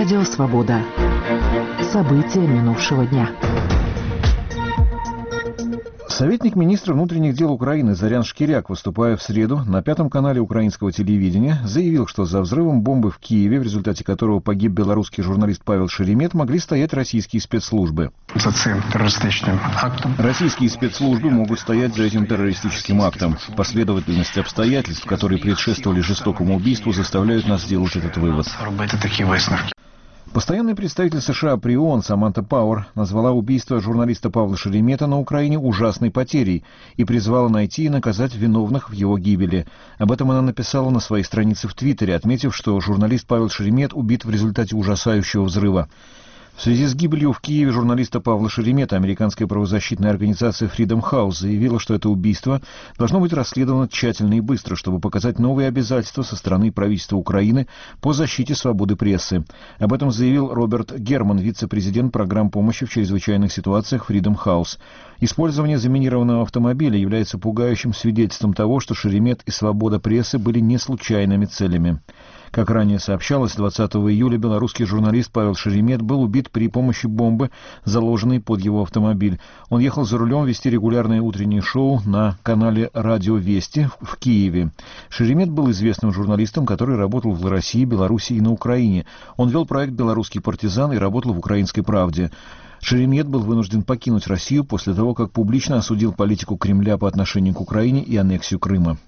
Радио «Свобода». События минувшего дня. Советник министра внутренних дел Украины Зорян Шкиряк, выступая в среду на Пятом канале украинского телевидения, заявил, что за взрывом бомбы в Киеве, в результате которого погиб белорусский журналист Павел Шеремет, могли стоять российские спецслужбы. За этим террористическим актом. Российские спецслужбы могут стоять за этим террористическим актом. Последовательность обстоятельств, которые предшествовали жестокому убийству, заставляют нас сделать этот вывод. Постоянный представитель США при ООН Саманта Пауэр назвала убийство журналиста Павла Шеремета на Украине ужасной потерей и призвала найти и наказать виновных в его гибели. Об этом она написала на своей странице в Твиттере, отметив, что журналист Павел Шеремет убит в результате ужасающего взрыва. В связи с гибелью в Киеве журналиста Павла Шеремета американская правозащитная организация Freedom House заявила, что это убийство должно быть расследовано тщательно и быстро, чтобы показать новые обязательства со стороны правительства Украины по защите свободы прессы. Об этом заявил Роберт Герман, вице-президент программ помощи в чрезвычайных ситуациях Freedom House. Использование заминированного автомобиля является пугающим свидетельством того, что Шеремет и свобода прессы были не случайными целями. Как ранее сообщалось, 20 июля белорусский журналист Павел Шеремет был убит при помощи бомбы, заложенной под его автомобиль. Он ехал за рулем вести регулярное утреннее шоу на канале «Радио Вести» в Киеве. Шеремет был известным журналистом, который работал в России, Беларуси и на Украине. Он вел проект «Белорусский партизан» и работал в «Украинской правде». Шеремет был вынужден покинуть Россию после того, как публично осудил политику Кремля по отношению к Украине и аннексию Крыма.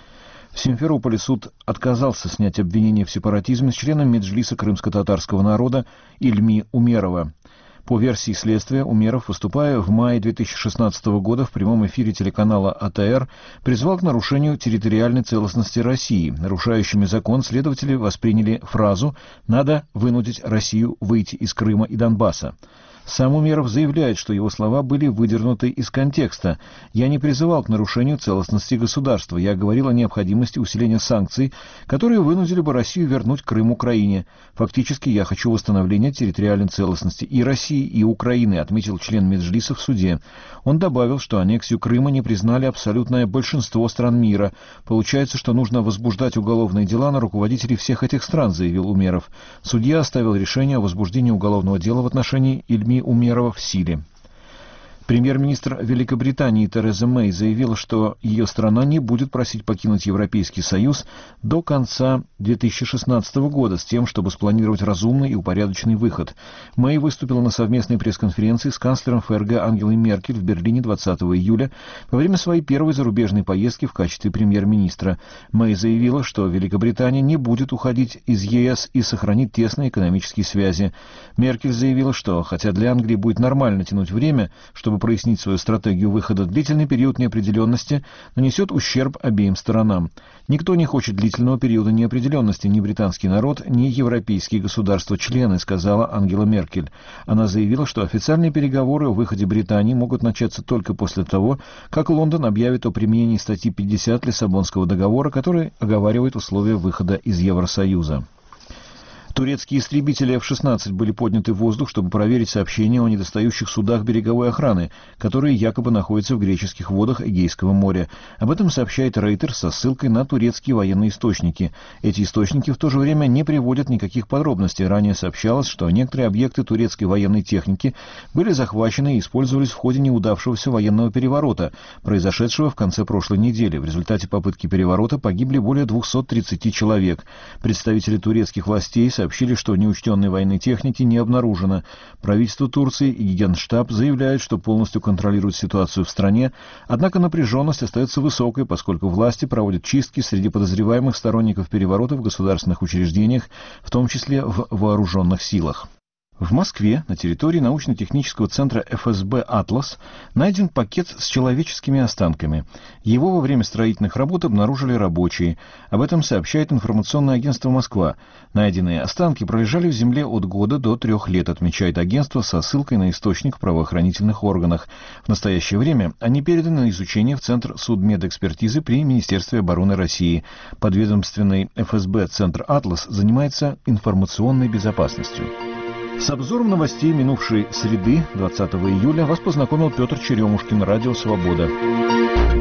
В Симферополе суд отказался снять обвинение в сепаратизме с члена Меджлиса крымско-татарского народа Ильми Умерова. По версии следствия, Умеров, выступая в мае 2016 года в прямом эфире телеканала АТР, призвал к нарушению территориальной целостности России. Нарушающими закон следователи восприняли фразу «надо вынудить Россию выйти из Крыма и Донбасса». Сам Умеров заявляет, что его слова были выдернуты из контекста. «Я не призывал к нарушению целостности государства. Я говорил о необходимости усиления санкций, которые вынудили бы Россию вернуть Крым Украине. Фактически я хочу восстановления территориальной целостности и России, и Украины», отметил член Меджлиса в суде. Он добавил, что аннексию Крыма не признали абсолютное большинство стран мира. «Получается, что нужно возбуждать уголовные дела на руководителей всех этих стран», заявил Умеров. Судья оставил решение о возбуждении уголовного дела в отношении Ильми Умерова в силе. Премьер-министр Великобритании Тереза Мэй заявила, что ее страна не будет просить покинуть Европейский Союз до конца 2016 года с тем, чтобы спланировать разумный и упорядоченный выход. Мэй выступила на совместной пресс-конференции с канцлером ФРГ Ангелой Меркель в Берлине 20 июля во время своей первой зарубежной поездки в качестве премьер-министра. Мэй заявила, что Великобритания не будет уходить из ЕС и сохранит тесные экономические связи. Меркель заявила, что хотя для Англии будет нормально тянуть время, чтобы прояснить свою стратегию выхода, длительный период неопределенности нанесет ущерб обеим сторонам. Никто не хочет длительного периода неопределенности, ни британский народ, ни европейские государства-члены, сказала Ангела Меркель. Она заявила, что официальные переговоры о выходе Британии могут начаться только после того, как Лондон объявит о применении статьи 50 Лиссабонского договора, который оговаривает условия выхода из Евросоюза. Турецкие истребители F-16 были подняты в воздух, чтобы проверить сообщения о недостающих судах береговой охраны, которые якобы находятся в греческих водах Эгейского моря. Об этом сообщает Reuters со ссылкой на турецкие военные источники. Эти источники в то же время не приводят никаких подробностей. Ранее сообщалось, что некоторые объекты турецкой военной техники были захвачены и использовались в ходе неудавшегося военного переворота, произошедшего в конце прошлой недели. В результате попытки переворота погибли более 230 человек. Представители турецких властей сообщили, что неучтенной военной техники не обнаружено. Правительство Турции и Генштаб заявляют, что полностью контролируют ситуацию в стране, однако напряженность остается высокой, поскольку власти проводят чистки среди подозреваемых сторонников переворота в государственных учреждениях, в том числе в вооруженных силах. В Москве на территории научно-технического центра ФСБ «Атлас» найден пакет с человеческими останками. Его во время строительных работ обнаружили рабочие. Об этом сообщает информационное агентство «Москва». Найденные останки пролежали в земле от года до 3 лет, отмечает агентство со ссылкой на источник в правоохранительных органах. В настоящее время они переданы на изучение в Центр судмедэкспертизы при Министерстве обороны России. Подведомственный ФСБ «Центр «Атлас» занимается информационной безопасностью. С обзором новостей минувшей среды, 20 июля, вас познакомил Петр Черемушкин, Радио «Свобода».